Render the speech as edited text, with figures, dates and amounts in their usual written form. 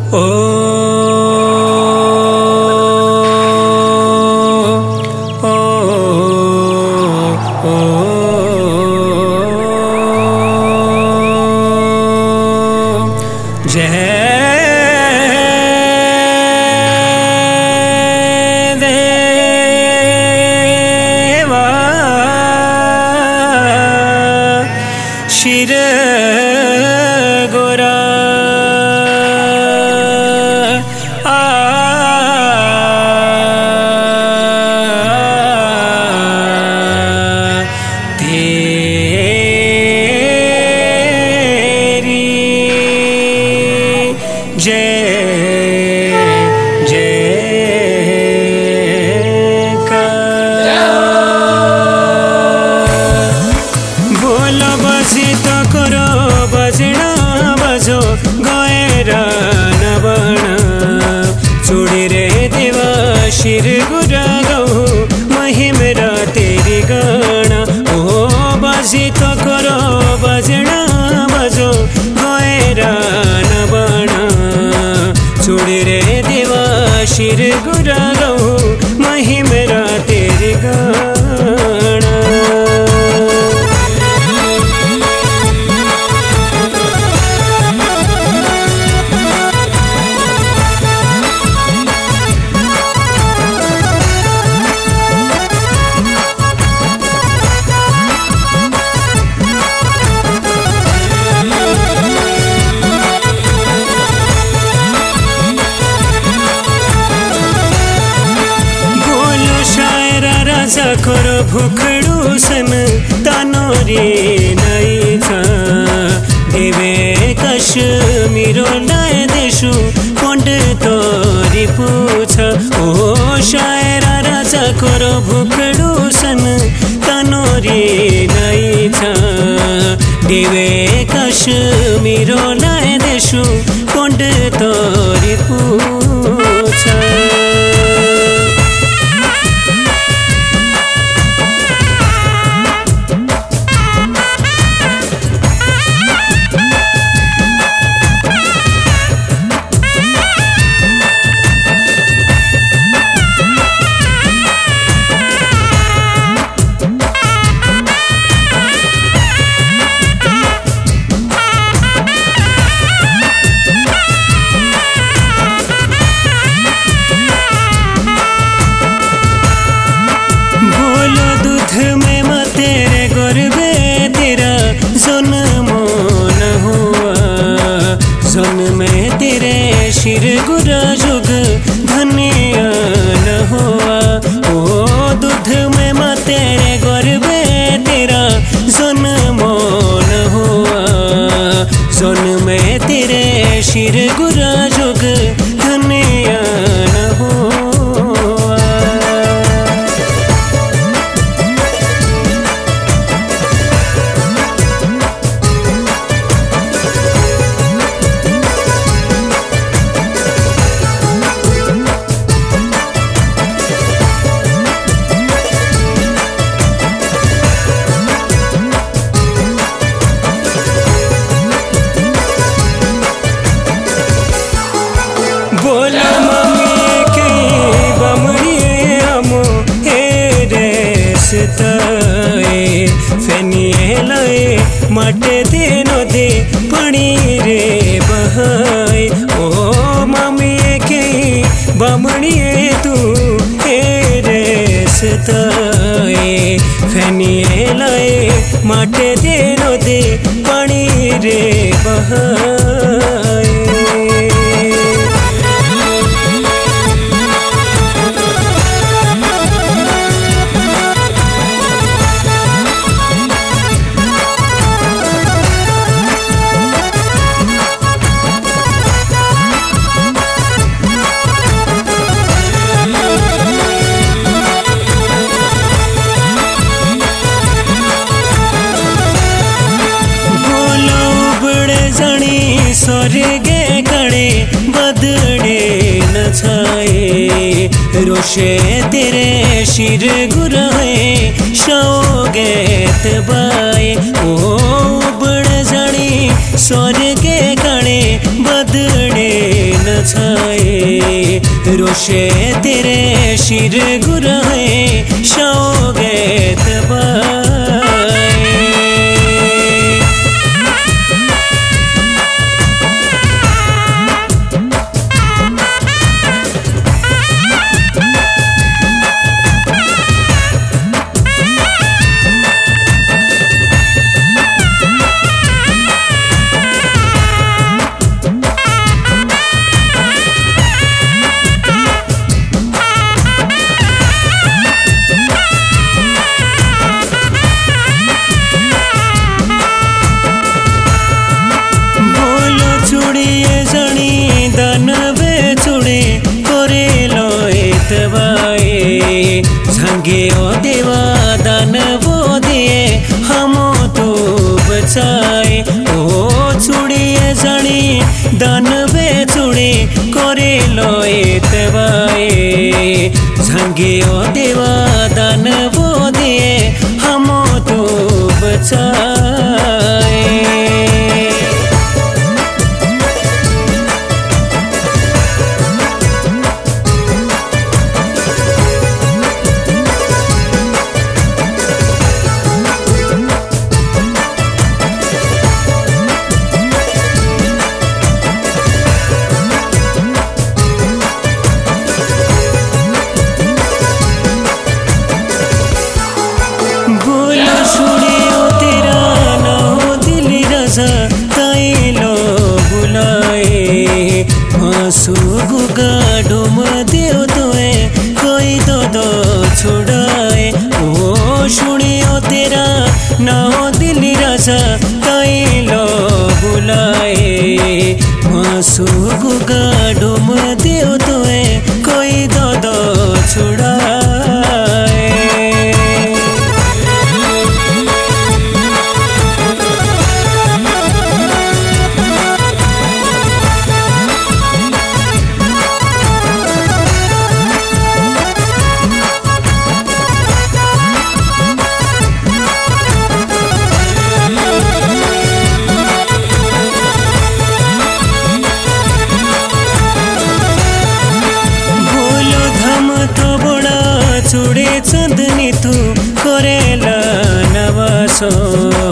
ओ ओ ओ जय देवा शिर गोरा जय जय का बोलो बसी तो करो बजना बजो गएरा न बना चूड़ी रे देवा शिर गुरा गौ महिमरा तेरी गाना ओ बसी तो करो बजना बजो गएरा न बना चूड़ी रे देवा शिर गुरा गौ महिमरा तेरी गाना करो भूखड़ू सन तानोरी नहीं था देवे कश्मीरो लाए देशु कोंड तोरी पूछा ओ शायरा राजा करो भूखड़ू सन तानोरी नहीं था देवे कश्मीरो लाए देशु कोंड तोरी पूछा में माँ तेरे गर्भे तेरा जन्म न हुआ जन्म में तेरे शिर गुरा जुग धनिया न हुआ ओ दूध में माँ तेरे गर्भे तेरा जन्म न हुआ जन्म में तेरे शिर गुरा जुग धनिया न हुआ बोला मम्मी के बमड़ी हमो हे रे सताए फेनिए लाए माटे देनो दे पड़ी रे बहाए ओ मम्मी के बमड़ी तू हे रे सताए फेनिए लाए माटे देनो दे पड़ी रे बहाए स्वर्गे कणे बदड़े न छाए रोशे तेरे शिर गुराए शौगेत बाए ओ बड़ जड़ी स्वर्गे कणे बदड़े न न छाए रोशे तेरे शिर गुराए शौगत बाए दानवे चुड़े करे लोत बाए झंगे ओ देवा दानवो दिए हम तो बचाए ओ चुड़िए जानी दानवे चुड़े करे लोत बाए झंगे ओ देवा दानवो दिए हम तो बचाए ताइलो बुलाए आंसू गुगाडो देव तोए कोई दो छुड़ाए ओ सुनियो तेरा नाओ दिल राजा ताइलो बुलाए आंसू गुगाडो देव तोए कोई दो छुड़ाए चुड़े चंदनी तू करेला नवासो